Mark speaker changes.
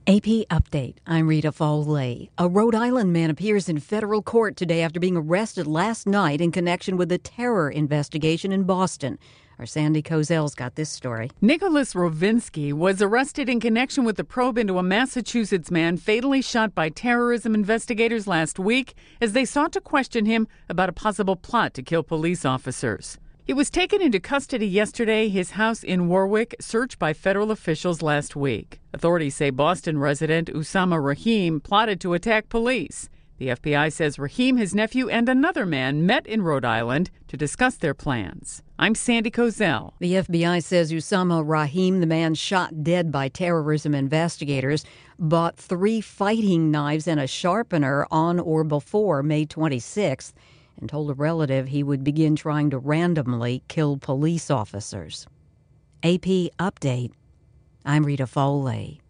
Speaker 1: AP Update. I'm Rita Foley. A Rhode Island man appears in federal court today after being arrested last night in connection with a terror investigation in Boston. Our Sandy Kozel's got this story.
Speaker 2: Nicholas Rovinsky was arrested in connection with the probe into a Massachusetts man fatally shot by terrorism investigators last week as they sought to question him about a possible plot to kill police officers. He was taken into custody yesterday, his house in Warwick searched by federal officials last week. Authorities say Boston resident Usama Rahim plotted to attack police. The FBI says Rahim, his nephew, and another man met in Rhode Island to discuss their plans. I'm Sandy Kozel.
Speaker 1: The FBI says Usama Rahim, the man shot dead by terrorism investigators, bought 3 fighting knives and a sharpener on or before May 26th. And told a relative he would begin trying to randomly kill police officers. AP Update. I'm Rita Foley.